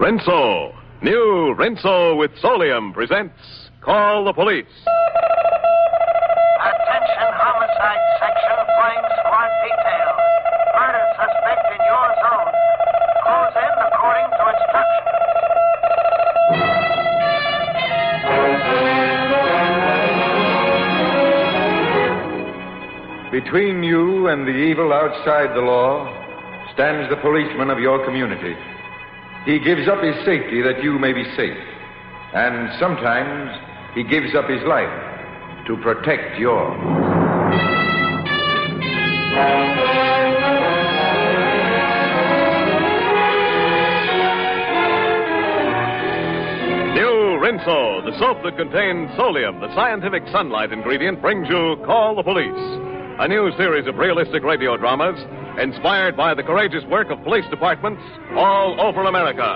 Rinso. New Rinso with Solium presents Call the Police. Attention, homicide section, flying squad detail. Murder suspect in your zone. Close in according to instructions. Between you and the evil outside the law stands the policeman of your community. He gives up his safety that you may be safe. And sometimes he gives up his life to protect yours. New Rinso, the soap that contains Solium, the scientific sunlight ingredient, brings you Call the Police. A new series of realistic radio dramas inspired by the courageous work of police departments all over America.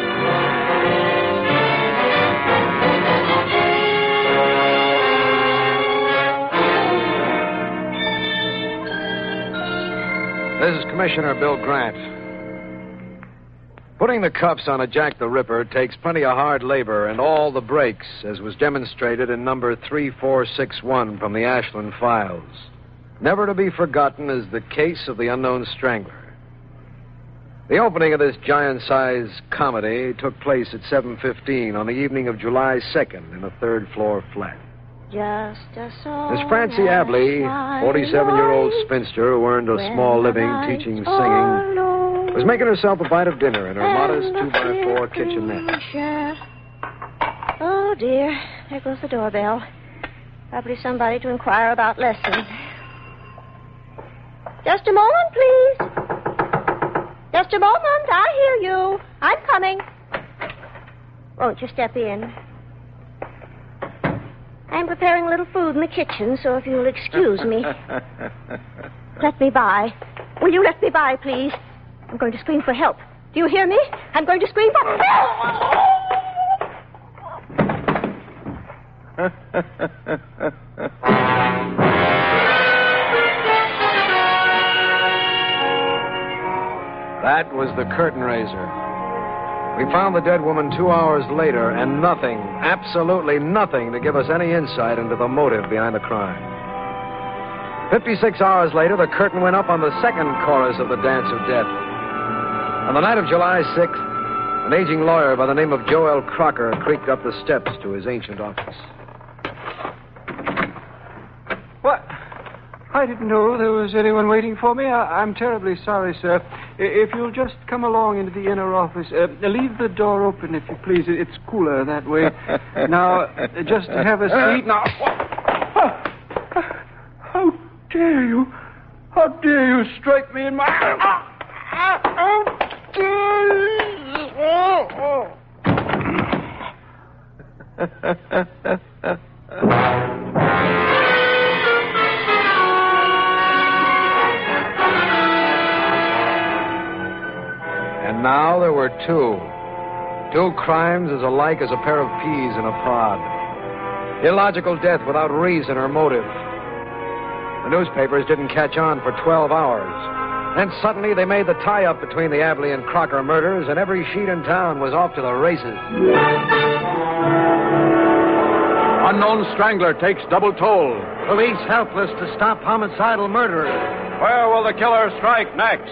This is Commissioner Bill Grant. Putting the cuffs on a Jack the Ripper takes plenty of hard labor and all the breaks, as was demonstrated in number 3461 from the Ashland files. Never to be forgotten is the case of the unknown strangler. The opening of this giant-sized comedy took place at 7:15 on the evening of July 2nd in a third-floor flat. Just a song. Miss Francie Abley, 47-year-old spinster who earned a small living teaching singing, was making herself a bite of dinner in her modest 2x4 kitchenette. Oh, dear. There goes the doorbell. Probably somebody to inquire about lessons. Just a moment, please. Just a moment. I hear you. I'm coming. Won't you step in? I'm preparing a little food in the kitchen, so if you'll excuse me. Let me by. Will you let me by, please? I'm going to scream for help. Do you hear me? I'm going to scream for help! That was the curtain raiser. We found the dead woman 2 hours later, and nothing, absolutely nothing, to give us any insight into the motive behind the crime. 56 hours later, the curtain went up on the second chorus of the Dance of Death. On the night of July 6th, an aging lawyer by the name of Joel Crocker creaked up the steps to his ancient office. What? I didn't know there was anyone waiting for me. I'm terribly sorry, sir. If you'll just come along into the inner office, leave the door open, if you please. It's cooler that way. Now, just have a seat. Now, how dare you? How dare you strike me in my... How dare you? And now there were two. Two crimes as alike as a pair of peas in a pod. Illogical death without reason or motive. The newspapers didn't catch on for 12 hours. Then suddenly they made the tie-up between the Abley and Crocker murders, and every sheet in town was off to the races. Unknown strangler takes double toll. Police helpless to stop homicidal murderers. Where will the killer strike next?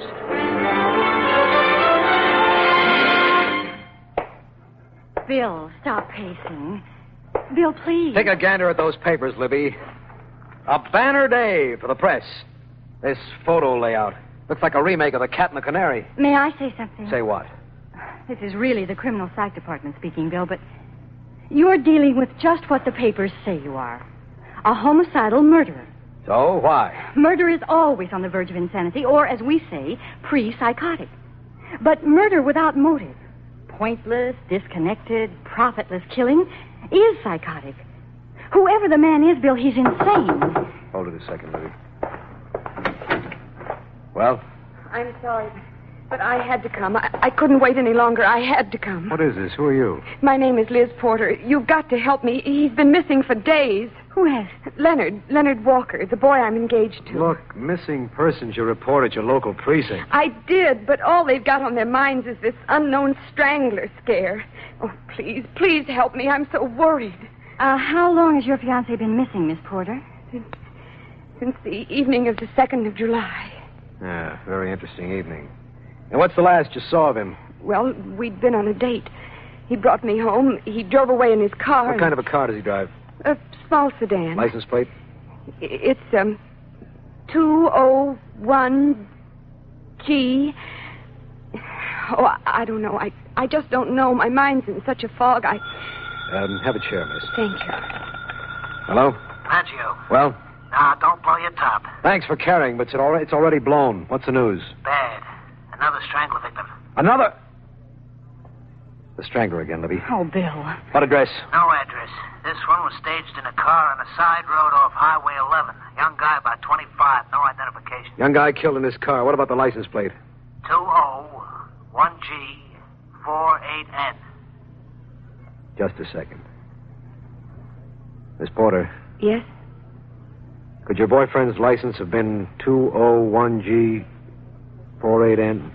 Bill, stop pacing. Bill, please. Take a gander at those papers, Libby. A banner day for the press. This photo layout looks like a remake of The Cat and the Canary. May I say something? Say what? This is really the criminal psych department speaking, Bill, but you're dealing with just what the papers say you are. A homicidal murderer. So, why? Murder is always on the verge of insanity, or, as we say, pre-psychotic. But murder without motive, pointless, disconnected, profitless killing, is psychotic. Whoever the man is, Bill, he's insane. Hold it a second, Libby. Well? I'm sorry. But I had to come. I couldn't wait any longer. I had to come. What is this? Who are you? My name is Liz Porter. You've got to help me. He's been missing for days. Who has? Leonard Walker, the boy I'm engaged to. Look, missing persons you report at your local precinct. I did, but all they've got on their minds is this unknown strangler scare. Oh, please help me. I'm so worried. How long has your fiancé been missing, Miss Porter? Since the evening of the 2nd of July. Yeah, very interesting evening. And what's the last you saw of him? Well, we'd been on a date. He brought me home. He drove away in his car. What kind of a car does he drive? A small sedan. License plate? It's 201G. Oh, I don't know. I just don't know. My mind's in such a fog. Have a chair, miss. Thank you. Reggio. Hello? Well? Now, don't blow your top. Thanks for carrying, but it's already blown. What's the news? Bad. Another strangler victim. Another? The strangler again, Libby. Oh, Bill. What address? No address. This one was staged in a car on a side road off Highway 11. Young guy, about 25. No identification. Young guy killed in his car. What about the license plate? 201G48N. Just a second. Miss Porter. Yes? Could your boyfriend's license have been 201G48N?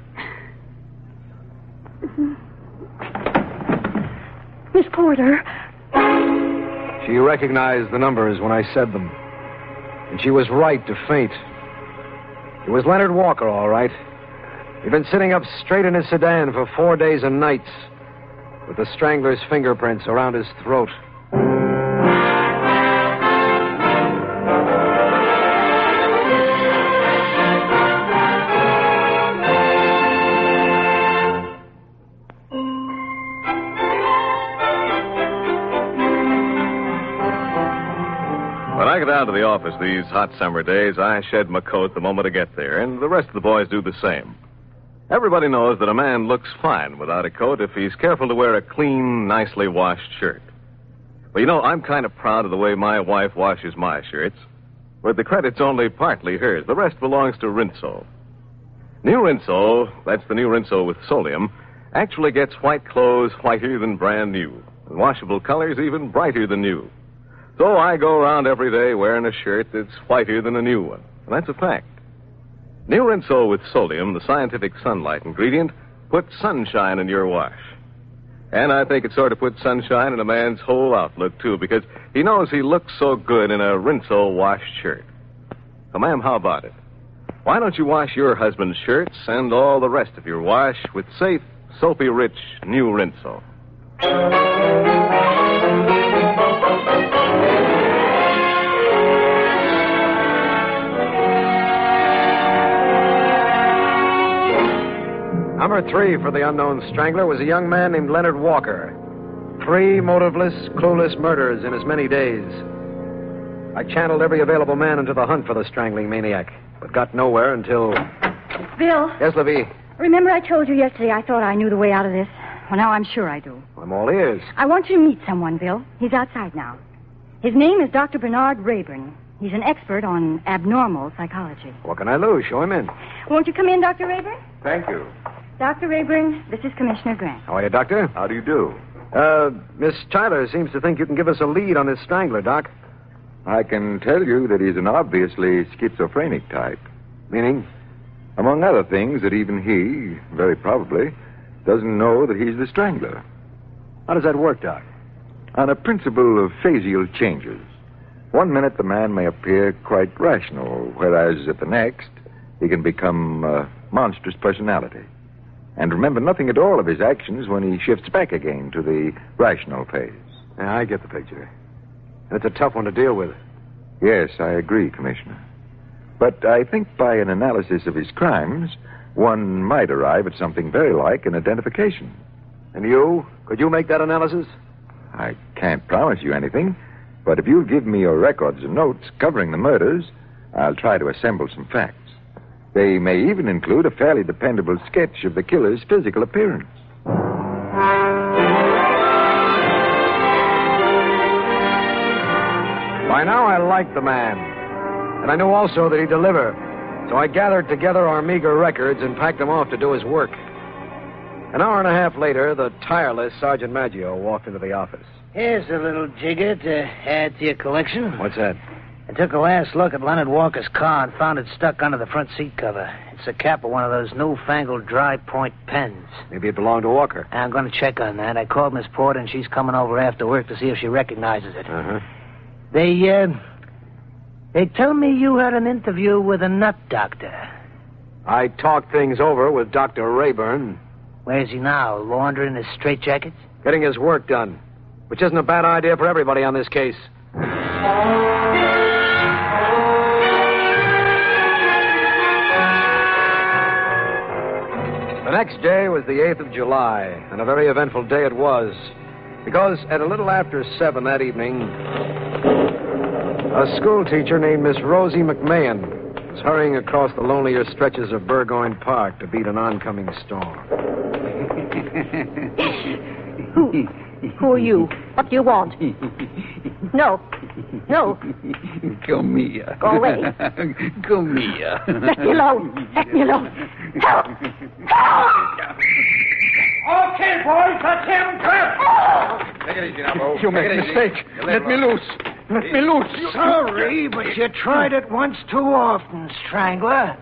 Miss Porter. She recognized the numbers when I said them. And she was right to faint. It was Leonard Walker, all right. He'd been sitting up straight in his sedan for 4 days and nights, with the strangler's fingerprints around his throat. When I get down to the office these hot summer days, I shed my coat the moment I get there, and the rest of the boys do the same. Everybody knows that a man looks fine without a coat if he's careful to wear a clean, nicely washed shirt. Well, you know, I'm kind of proud of the way my wife washes my shirts, but the credit's only partly hers. The rest belongs to Rinso. New Rinso, that's the new Rinso with Solium, actually gets white clothes whiter than brand new, and washable colors even brighter than new. So I go around every day wearing a shirt that's whiter than a new one. And that's a fact. New Rinso with Solium, the scientific sunlight ingredient, puts sunshine in your wash. And I think it sort of puts sunshine in a man's whole outlook, too, because he knows he looks so good in a Rinso washed shirt. So, ma'am, how about it? Why don't you wash your husband's shirts and all the rest of your wash with safe, soapy-rich New Rinso? Number 3 for the unknown strangler was a young man named Leonard Walker. 3 motiveless, clueless murders in as many days. I channeled every available man into the hunt for the strangling maniac, but got nowhere until... Bill. Yes, Libby? Remember I told you yesterday I thought I knew the way out of this? Well, now I'm sure I do. I'm all ears. I want you to meet someone, Bill. He's outside now. His name is Dr. Bernard Rayburn. He's an expert on abnormal psychology. What can I lose? Show him in. Won't you come in, Dr. Rayburn? Thank you. Dr. Rayburn, this is Commissioner Grant. How are you, Doctor? How do you do? Miss Tyler seems to think you can give us a lead on this strangler, Doc. I can tell you that he's an obviously schizophrenic type. Meaning? Among other things, that even he, very probably, doesn't know that he's the strangler. How does that work, Doc? On a principle of phasial changes. One minute the man may appear quite rational, whereas at the next he can become a monstrous personality. And remember nothing at all of his actions when he shifts back again to the rational phase. Yeah, I get the picture. And it's a tough one to deal with. Yes, I agree, Commissioner. But I think by an analysis of his crimes, one might arrive at something very like an identification. And you? Could you make that analysis? I can't promise you anything, but if you'll give me your records and notes covering the murders, I'll try to assemble some facts. They may even include a fairly dependable sketch of the killer's physical appearance. By now I like the man. And I know also that he'd deliver. So I gathered together our meager records and packed them off to do his work. An hour and a half later, the tireless Sergeant Maggio walked into the office. Here's a little jigger to add to your collection. What's that? I took a last look at Leonard Walker's car and found it stuck under the front seat cover. It's the cap of one of those newfangled dry-point pens. Maybe it belonged to Walker. I'm going to check on that. I called Miss Porter, and she's coming over after work to see if she recognizes it. Uh-huh. They tell me you had an interview with a nut doctor. I talked things over with Dr. Rayburn. Where's he now, laundering his straitjackets? Getting his work done, which isn't a bad idea for everybody on this case. The next day was the 8th of July, and a very eventful day it was, because at a little after 7 that evening, a schoolteacher named Miss Rosie McMahon was hurrying across the lonelier stretches of Burgoyne Park to beat an oncoming storm. Who are you? What do you want? No. No. Come here. Go away. Come here. Let me alone. Let me alone. Help! Help! Okay, boys, that's him. Grab. Take it easy now, Bo. You make a mistake. Let me loose. Let me loose. Sorry, but you tried it once too often, Strangler.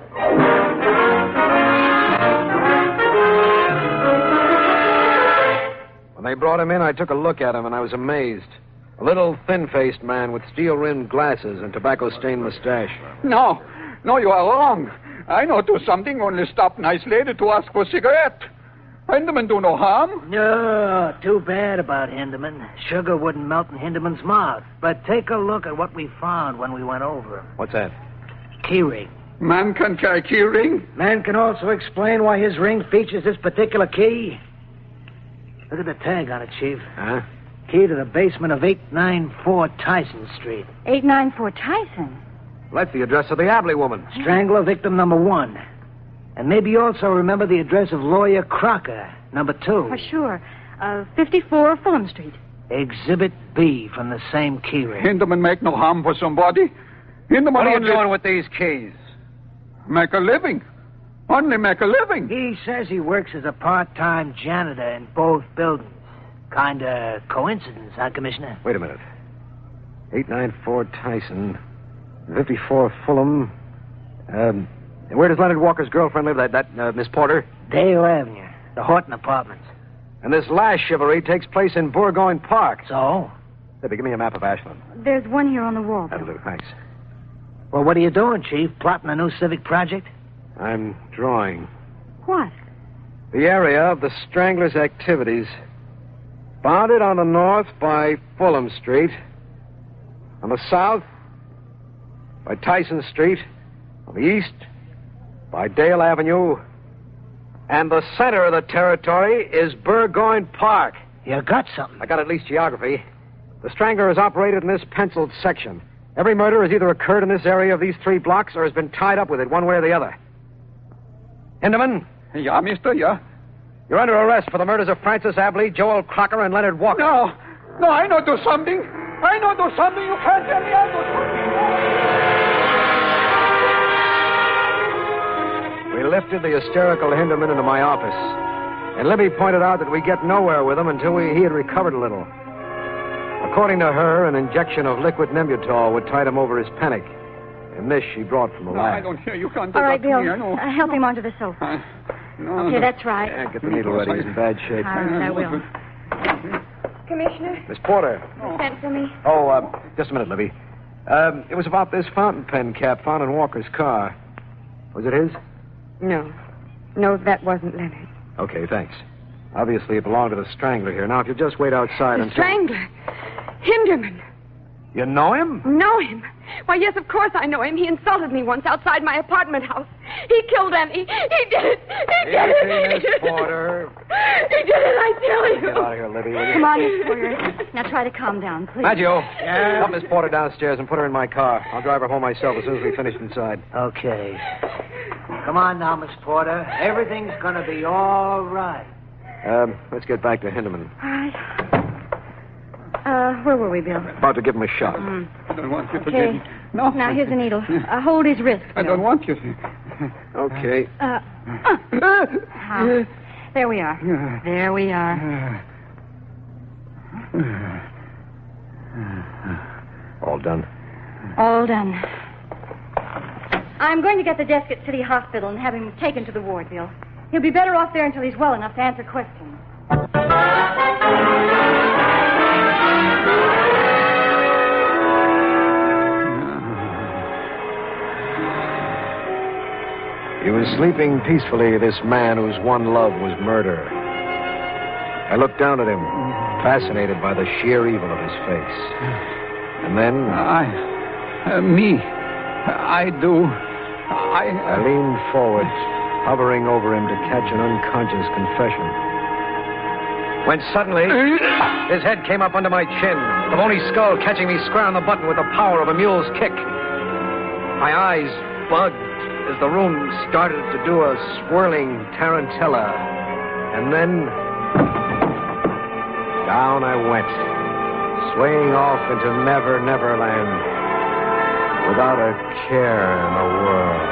When they brought him in, I took a look at him, and I was amazed. A little thin-faced man with steel-rimmed glasses and tobacco-stained mustache. No, you are wrong. I know do something, only stop nice lady to ask for cigarette. Hinderman do no harm. No, too bad about Hinderman. Sugar wouldn't melt in Hinderman's mouth. But take a look at what we found when we went over him. What's that? Key ring. Man can carry key ring. Man can also explain why his ring features this particular key. Look at the tag on it, Chief. Huh? Key to the basement of 894 Tyson Street. 894 Tyson? Well, that's the address of the Abley woman. Strangler victim number 1. And maybe you also remember the address of lawyer Crocker, number 2. Oh, sure. 54 Fulham Street. Exhibit B from the same key ring. Hinderman make no harm for somebody. Hinderman What are you only doing with these keys? make a living. Only make a living. He says he works as a part-time janitor in both buildings. Kinda coincidence, huh, Commissioner? Wait a minute. 894 Tyson, 54 Fulham. Where does Leonard Walker's girlfriend live? That Miss Porter? Dale Avenue, the Horton Apartments. And this last chivalry takes place in Burgoyne Park. So? Debbie, give me a map of Ashland. There's one here on the wall. That'll do, thanks. Well, what are you doing, Chief? Plotting a new civic project? I'm drawing What? the area of the Stranglers' activities. Bounded on the north by Fulham Street. On the south by Tyson Street. On the east by Dale Avenue. And the center of the territory is Burgoyne Park. You got something. I got at least geography. The Strangler has operated in this penciled section. Every murder has either occurred in this area of these 3 blocks or has been tied up with it one way or the other. Hinderman? Yeah, mister, yeah. You're under arrest for the murders of Francis Abley, Joel Crocker, and Leonard Walker. No, I know do something. I know do something. You can't tell me I do something. We lifted the hysterical Hinderman into my office. And Libby pointed out that we get nowhere with him until he had recovered a little. According to her, an injection of liquid Nembutal would tide him over his panic. And this she brought from the No, lab. I don't hear. You can't do All right, that Bill. to me. I know. Help him onto the sofa. No, Okay, that's right. Yeah, get the needle ready. He's in bad shape. All right, I will. Commissioner, Miss Porter. you sent for me. Oh, just a minute, Libby. It was about this fountain pen cap found in Walker's car. Was it his? No. No, that wasn't Leonard. Okay, thanks. Obviously, it belonged to the Strangler here. Now, if you'll just wait outside The until... Strangler. Hinderman. You know him? Know him? Why, yes, of course I know him. He insulted me once outside my apartment house. He killed Annie. He did it. He did it. Easy, Miss Porter. He did it, I tell you. Get out of here, Libby, will you? Come on, Miss Porter. Now try to calm down, please. Maggio, help Miss Porter downstairs and put her in my car. I'll drive her home myself as soon as we finish inside. Okay. Come on now, Miss Porter. Everything's going to be all right. Let's get back to Hinderman. All right. Where were we, Bill? About to give him a shot. I don't want you to Okay. No. Now, here's a needle. Hold his wrist. I don't want you. Okay. There we are. There we are. All done. All done. I'm going to get the desk at City Hospital and have him taken to the ward, Bill. He'll be better off there until he's well enough to answer questions. He was sleeping peacefully, this man whose one love was murder. I looked down at him, fascinated by the sheer evil of his face. And then... I do. I leaned forward, hovering over him to catch an unconscious confession. When suddenly, his head came up under my chin, the bony skull catching me square on the button with the power of a mule's kick. My eyes bugged as the room started to do a swirling tarantella. And then... down I went, swaying off into Never Never Land, without a care in the world.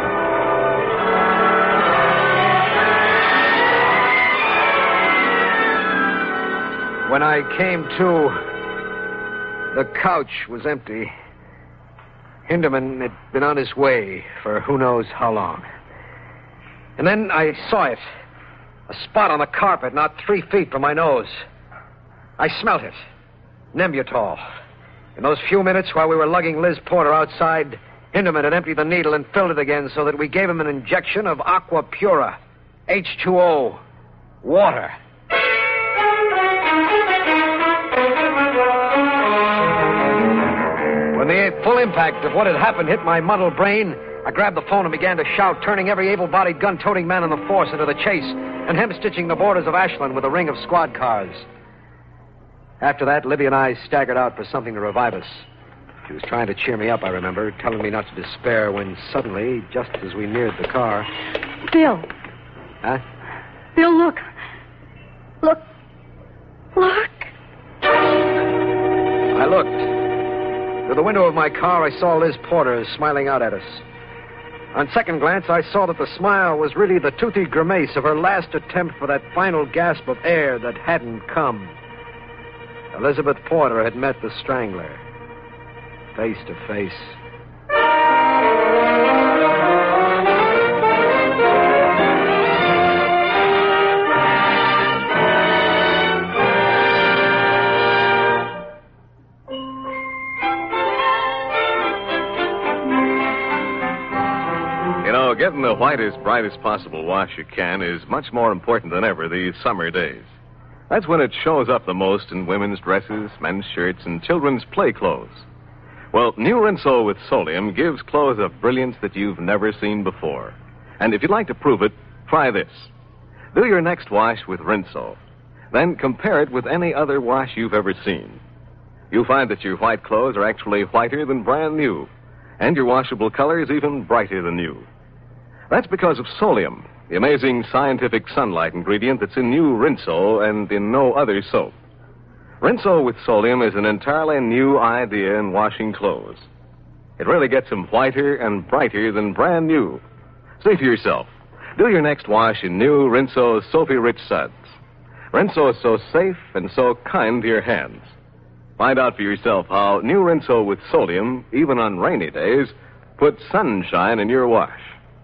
When I came to, the couch was empty. Hinderman had been on his way for who knows how long. And then I saw it. A spot on the carpet not 3 feet from my nose. I smelt it. Nembutol. In those few minutes while we were lugging Liz Porter outside, Hinderman had emptied the needle and filled it again so that we gave him an injection of Aqua Pura. H2O. Water. When the full impact of what had happened hit my muddled brain, I grabbed the phone and began to shout, turning every able-bodied gun-toting man in the force into the chase and hem-stitching the borders of Ashland with a ring of squad cars. After that, Libby and I staggered out for something to revive us. She was trying to cheer me up, I remember, telling me not to despair when suddenly, just as we neared the car... Bill. Huh? Bill, look. Look. Look. I looked. Through the window of my car, I saw Liz Porter smiling out at us. On second glance, I saw that the smile was really the toothy grimace of her last attempt for that final gasp of air that hadn't come. Elizabeth Porter had met the Strangler, face to face. You know, getting the whitest, brightest possible wash you can is much more important than ever these summer days. That's when it shows up the most in women's dresses, men's shirts, and children's play clothes. Well, new Rinso with Solium gives clothes a brilliance that you've never seen before. And if you'd like to prove it, try this. Do your next wash with Rinso. Then compare it with any other wash you've ever seen. You'll find that your white clothes are actually whiter than brand new, and your washable color is even brighter than new. That's because of Solium, the amazing scientific sunlight ingredient that's in new Rinso and in no other soap. Rinso with Solium is an entirely new idea in washing clothes. It really gets them whiter and brighter than brand new. See for yourself. Do your next wash in new Rinso soapy-rich suds. Rinso is so safe and so kind to your hands. Find out for yourself how new Rinso with Solium, even on rainy days, puts sunshine in your wash.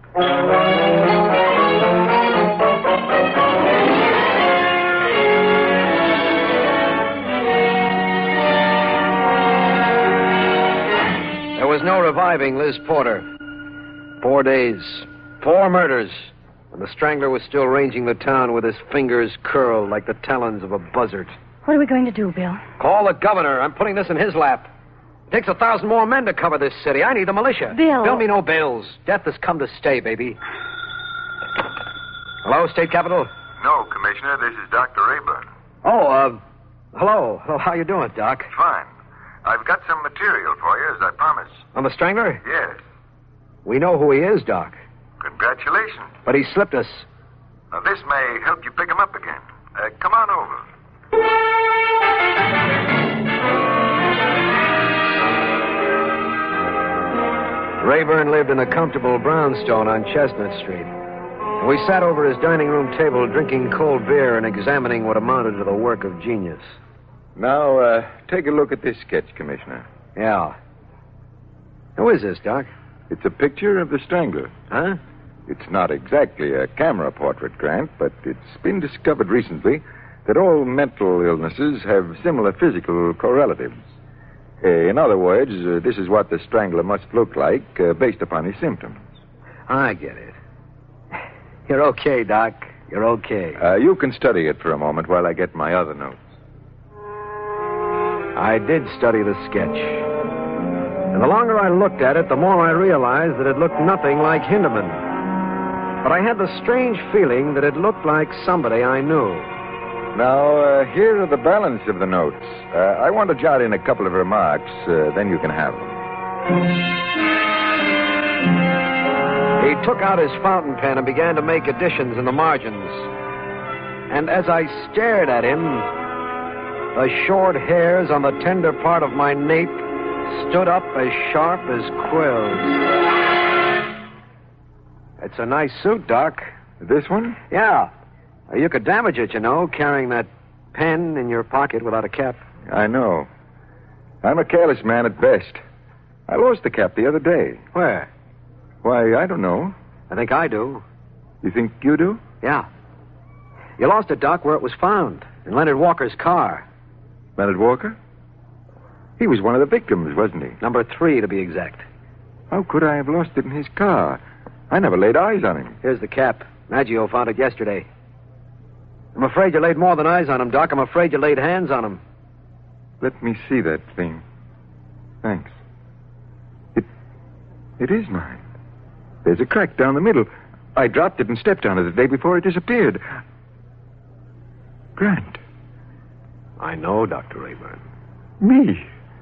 There was no reviving Liz Porter. 4 days, 4 murders, and the Strangler was still ranging the town with his fingers curled like the talons of a buzzard. What are we going to do, Bill? Call the governor. I'm putting this in his lap. It takes 1,000 more men to cover this city. I need the militia. Bill. Bill me no bills. Death has come to stay, baby. Hello, State Capitol? No, Commissioner, this is Dr. Rayburn. Oh, hello. Hello, how you doing, Doc? Fine. I've got some material for you, as I promised. On the Strangler? Yes. We know who he is, Doc. Congratulations. But he slipped us. Now, this may help you pick him up again. Come on over. Rayburn lived in a comfortable brownstone on Chestnut Street. And we sat over his dining room table drinking cold beer and examining what amounted to the work of genius. Now, take a look at this sketch, Commissioner. Yeah. Who is this, Doc? It's a picture of the Strangler. Huh? It's not exactly a camera portrait, Grant, but it's been discovered recently that all mental illnesses have similar physical correlatives. In other words, this is what the Strangler must look like based upon his symptoms. I get it. You're okay, Doc. You're okay. You can study it for a moment while I get my other notes. I did study the sketch. And the longer I looked at it, the more I realized that it looked nothing like Hindeman. But I had the strange feeling that it looked like somebody I knew. Now, here are the balance of the notes. I want to jot in a couple of remarks, then you can have them. He took out his fountain pen and began to make additions in the margins. And as I stared at him, the short hairs on the tender part of my nape stood up as sharp as quills. It's a nice suit, Doc. This one? Yeah. You could damage it, you know, carrying that pen in your pocket without a cap. I know. I'm a careless man at best. I lost the cap the other day. Where? Why, I don't know. I think I do. You think you do? Yeah. You lost it, Doc, where it was found, in Leonard Walker's car. Leonard Walker? He was one of the victims, wasn't he? Number 3, to be exact. How could I have lost it in his car? I never laid eyes on him. Here's the cap. Maggio found it yesterday. I'm afraid you laid more than eyes on him, Doc. I'm afraid you laid hands on him. Let me see that thing. Thanks. It is mine. There's a crack down the middle. I dropped it and stepped on it the day before it disappeared. Grant. I know, Dr. Rayburn. Me.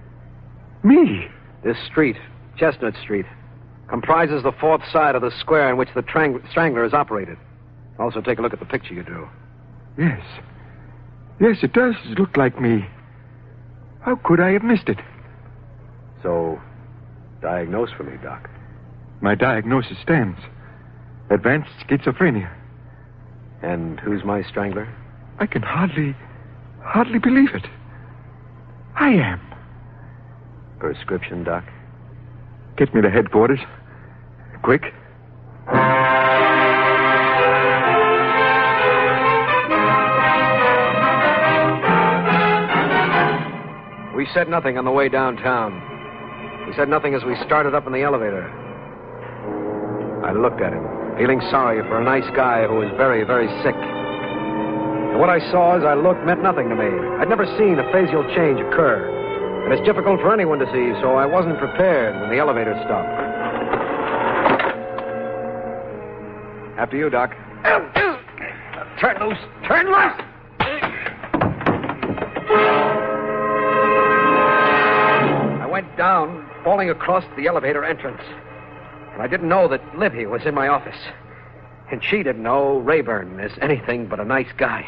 This street, Chestnut Street, comprises the fourth side of the square in which the Strangler is operated. Also, take a look at the picture you drew. Yes. Yes, it does look like me. How could I have missed it? So, diagnose for me, Doc. My diagnosis stands. Advanced schizophrenia. And who's my Strangler? I can hardly believe it. I am. Prescription, Doc? Get me to headquarters. Quick. We said nothing on the way downtown. We said nothing as we started up in the elevator. I looked at him, feeling sorry for a nice guy who was very, very sick. And what I saw as I looked meant nothing to me. I'd never seen a facial change occur. And it's difficult for anyone to see, so I wasn't prepared when the elevator stopped. After you, Doc. Turn loose! Turn loose! I went down, falling across the elevator entrance. And I didn't know that Libby was in my office. And she didn't know Rayburn is anything but a nice guy.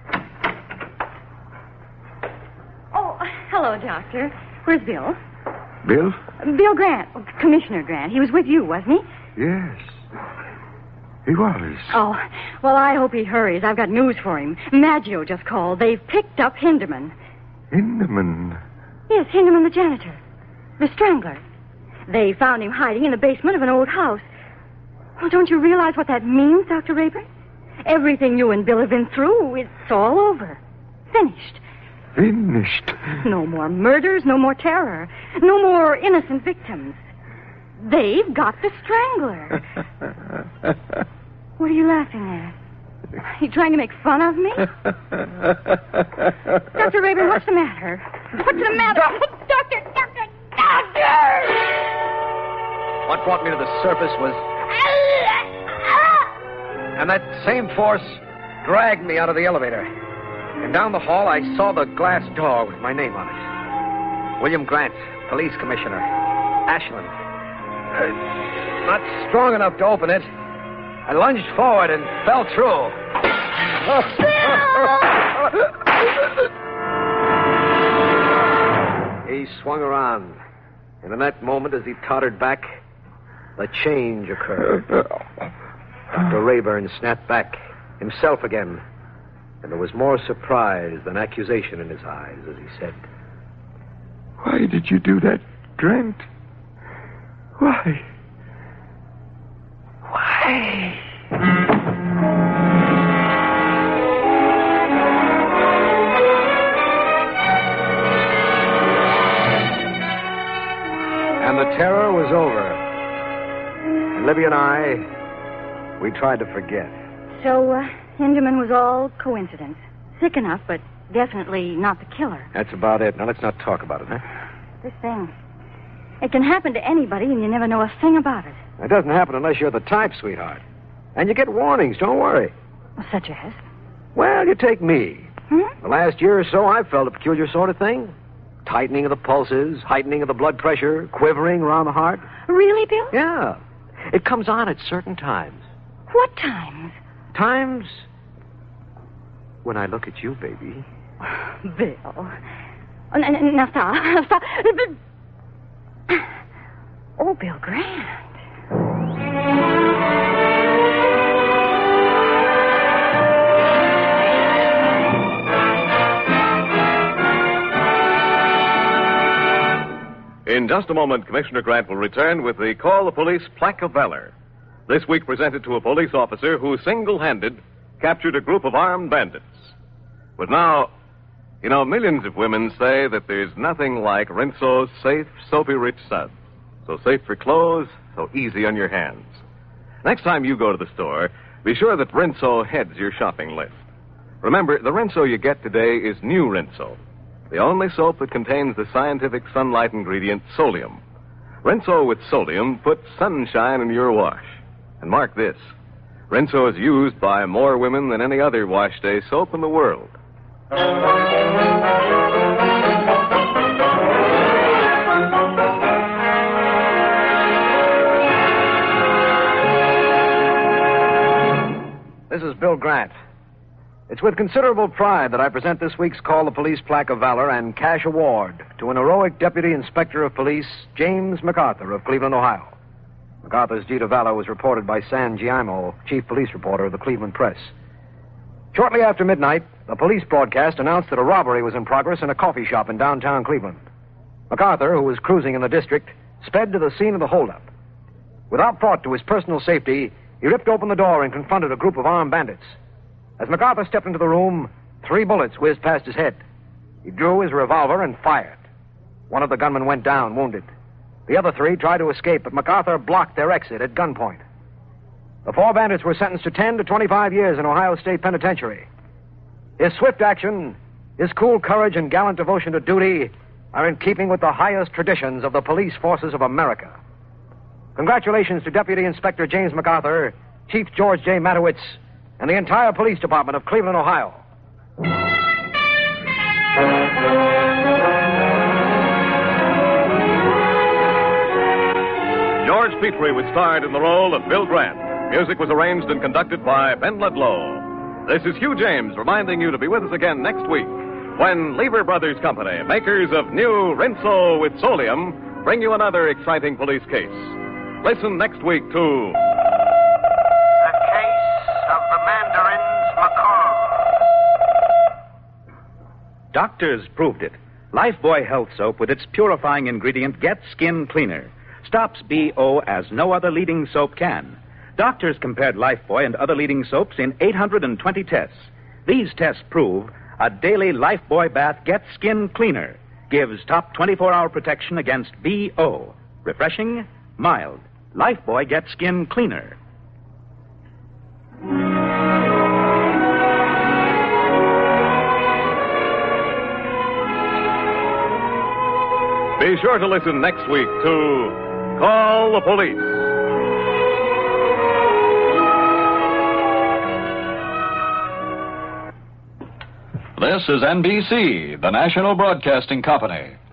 Oh, hello, Doctor. Where's Bill? Bill? Bill Grant. Commissioner Grant. He was with you, wasn't he? Yes. He was. Oh, well, I hope he hurries. I've got news for him. Maggio just called. They've picked up Hindeman. Hindeman? Yes, Hindeman the janitor. The Strangler. They found him hiding in the basement of an old house. Well, don't you realize what that means, Dr. Rayburn? Everything you and Bill have been through, it's all over. Finished. Finished? No more murders, no more terror, no more innocent victims. They've got the Strangler. What are you laughing at? Are you trying to make fun of me? Dr. Rayburn, what's the matter? What's the matter? Doctor! What brought me to the surface was... And that same force dragged me out of the elevator. And down the hall, I saw the glass door with my name on it. William Grant, Police Commissioner. Ashland. Not strong enough to open it. I lunged forward and fell through. He swung around. And in that moment, as he tottered back, the change occurred. Dr. Rayburn snapped back, himself again, and there was more surprise than accusation in his eyes as he said, "Why did you do that, Grant? Why? Why?" And the terror was over. And Libby and I, we tried to forget. So, Hinderman was all coincidence. Sick enough, but definitely not the killer. That's about it. Now, let's not talk about it, huh? This thing. It can happen to anybody, and you never know a thing about it. It doesn't happen unless you're the type, sweetheart. And you get warnings, don't worry. Such as? Well, you take me. The last year or so, I've felt a peculiar sort of thing. Tightening of the pulses, heightening of the blood pressure, quivering around the heart. Really, Bill? Yeah. It comes on at certain times. What times? Times when I look at you, baby. Bill. Now, stop. Oh, Bill Grant. In just a moment, Commissioner Grant will return with the Call the Police Plaque of Valor. This week presented to a police officer who single-handed captured a group of armed bandits. But now, millions of women say that there's nothing like Rinso's safe, soapy-rich suds. So safe for clothes, so easy on your hands. Next time you go to the store, be sure that Rinso heads your shopping list. Remember, the Rinso you get today is new Rinso, the only soap that contains the scientific sunlight ingredient Solium. Rinso with Solium puts sunshine in your wash. And mark this, Rinso is used by more women than any other wash day soap in the world. This is Bill Grant. It's with considerable pride that I present this week's Call the Police Plaque of Valor and Cash Award to an heroic Deputy Inspector of Police, James MacArthur of Cleveland, Ohio. MacArthur's deed of valor was reported by San Giaimo, chief police reporter of the Cleveland Press. Shortly after midnight, the police broadcast announced that a robbery was in progress in a coffee shop in downtown Cleveland. MacArthur, who was cruising in the district, sped to the scene of the holdup. Without thought to his personal safety, he ripped open the door and confronted a group of armed bandits. As MacArthur stepped into the room, 3 bullets whizzed past his head. He drew his revolver and fired. One of the gunmen went down, wounded. The other 3 tried to escape, but MacArthur blocked their exit at gunpoint. The 4 bandits were sentenced to 10 to 25 years in Ohio State Penitentiary. His swift action, his cool courage and gallant devotion to duty are in keeping with the highest traditions of the police forces of America. Congratulations to Deputy Inspector James MacArthur, Chief George J. Matowitz, and the entire police department of Cleveland, Ohio. George Petrie was starred in the role of Bill Grant. Music was arranged and conducted by Ben Ludlow. This is Hugh James reminding you to be with us again next week when Lever Brothers Company, makers of new Rinso with Solium, bring you another exciting police case. Listen next week to... The Case of the Mandarin's Macaw. Doctors proved it. Lifebuoy Health Soap with its purifying ingredient Get Skin Cleaner stops BO as no other leading soap can. Doctors compared Lifebuoy and other leading soaps in 820 tests. These tests prove a daily Lifebuoy bath Get Skin Cleaner gives top 24-hour protection against BO. Refreshing, mild. Lifebuoy Get Skin Cleaner. Be sure to listen next week to Call the Police. This is NBC, the national broadcasting company.